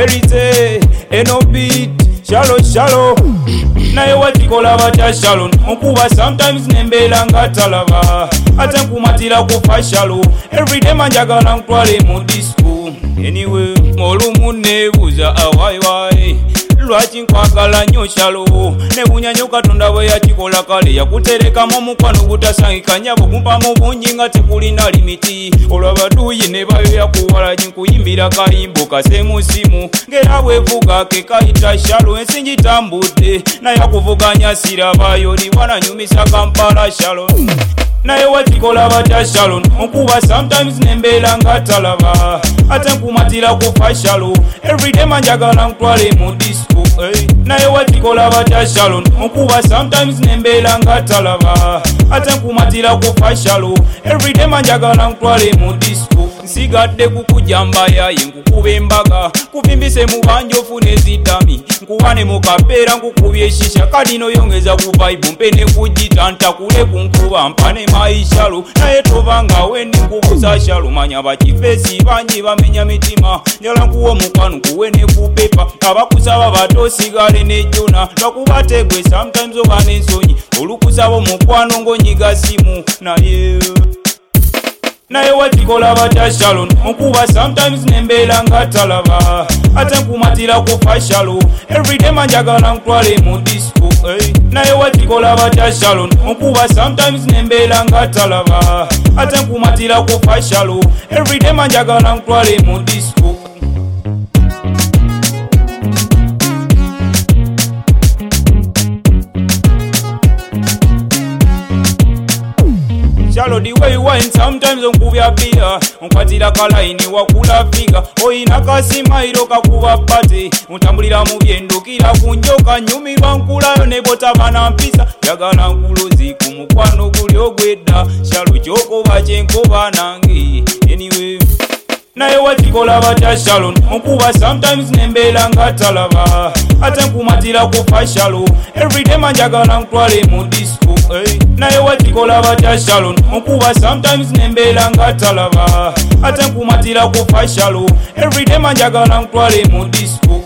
Erize eno beat shallow naye watikola batya shallow nkuba sometimes nembeera nga talaba ate nkumatira kufa shallow everyday manjagala ntwale mu disco anyway olumu nebuuza awaiwai lwaki nkwagala nnyo shallow nebunyanyo katonda bwe yakikola kale yakuterekamu omukwano gutasangikanya bugumpamu bungi nga tekulina limiti olwabaduuyi ne bayo yakuwalagi nkuyimbira kayimbo kasemusimu ngera bwevuga ke kayita shallow ensi ngitambudde naye akuvuganya sirabayo libwananyumisa kampala shallow naye watikola batya shallow nkuba sometimes nembeera nga talaba ate nkumatira kufa shallow everyday manjagala ntwale mu disco naye watikola batya shallow nkuba sometimes nembeera nga talaba ate nkumatira kufa shallow everyday manjagala ntwale mu disco nsigadde kukujamba yaye nkukuba embaga kuvimbise mu banja ofune zitami nkuwane mu kapeera nkukubye eshisha kadi noyongeza ku vibe mpe ne kugita ntakule kunkuba mpane maishalo naye tovanga wendi nkubuza shalo manya bakifesi banyi bamenya mitima njala nkuwa omukwano kuwe ne kupepa abakusaba batosigale nejjona lwakubategwe sometimes oba n'ensonyi olukusaba omukwano ngonyiga simu naye watikola batya shallow nkuba sometimes nembeera nga talaba ate nkumatira kufa shallow everyday manjagala ntwale mu disco naye watikola batya shallow nkuba sometimes nembeera nga talaba ate nkumatira kufa shallow everyday manjagala ntwale mu disco Shallow the way you wine sometimes onkubya beer onkwatira kalaini wakula figa oyina kasimairo kakuba pate ontambulira mu byendukira ku njoka nyumirwa nkulayo ne botabana mpisa jagala nkulozi ku mukwano guli ogwedda Shallow kyokoba kyenkoba nange anyway naye watikola batya shallow nkuba sometimes nembeera nga talaba ate nkumatira kufa shallow everyday manjagala ntwale mu disco naye watikola batya shallow nkuba sometimes nembeera nga talaba ate nkumatira kufa shallow everyday manjagala ntwale mu disco